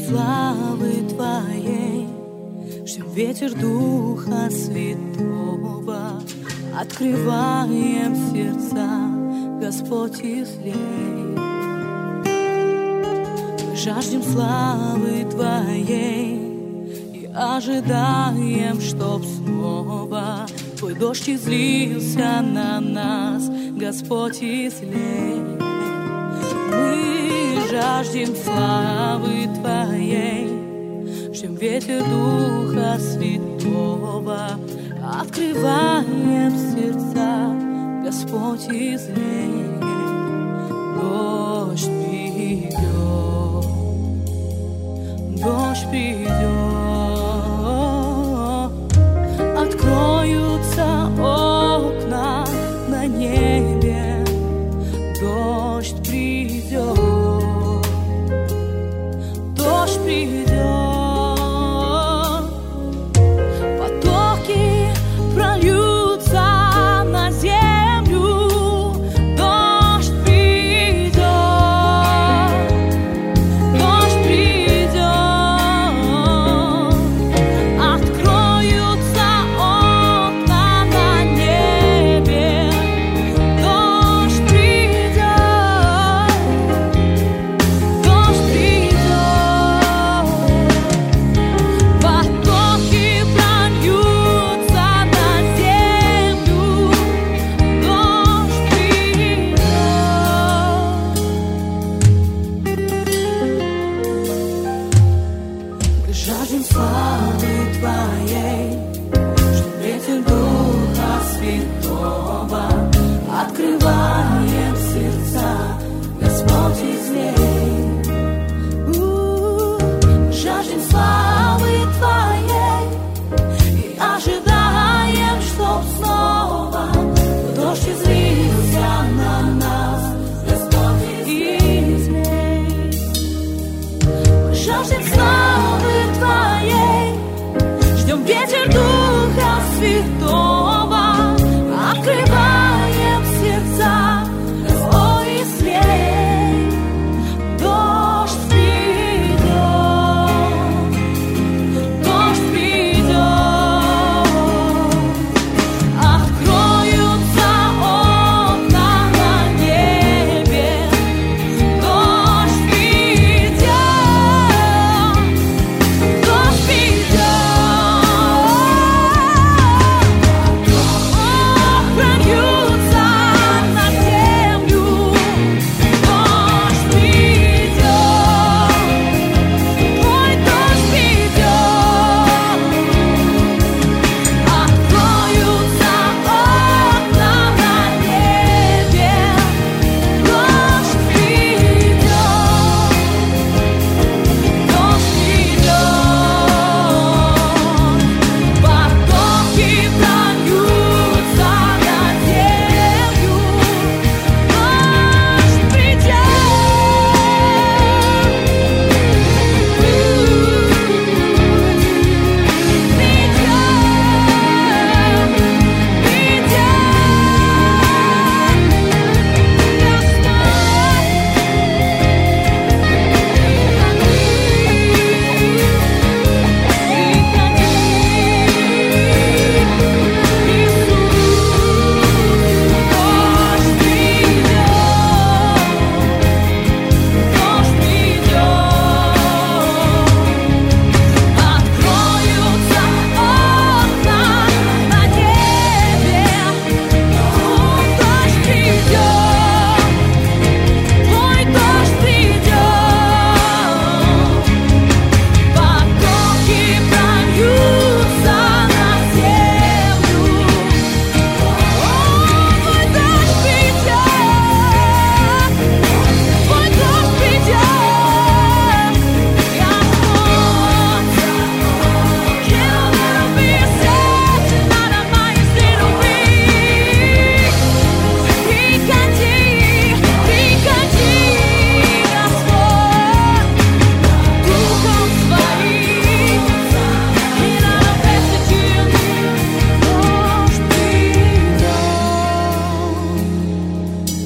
славы Твоей, ждем ветер Духа Святого, открываем сердца, Господь, излей. Мы жаждем славы Твоей и ожидаем, чтоб снова Твой дождь излился на нас, Господь, излей. Мы жаждем славы Твоей, ждем ветер Духа Святого, открываем сердца, Господь, излей. Дождь придет, дождь придет, откроются окна на небе, дождь придет, дождь придет, потоки прольются на землю, дождь придет, дождь придет, откроются окна на небе, дождь придет, дождь придет, потоки прольются на землю, дождь придет. Мы жаждем славы Твоей, ждем ветер Духа Святого, открываем сердца, Господь, излей. Жаждем славы Твоей и ожидаем, чтоб снова дождь излился на нас, Господь, излей. Мы жаждем славы Твоей, ждем ветер Духа Святого, открываем сердца, Господь, излей. Дождь придет, дождь придет, откроются окна на небе, дождь придет, дождь придет, прольются на землю, дождь придет, Твой дождь придет, откроются окна на небе, дождь придет, дождь придет, потоки прольются на землю, дождь придет,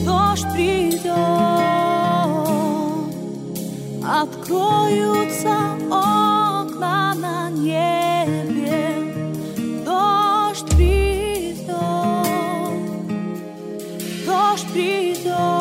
откроются окна на небе, дождь придет, дождь придет.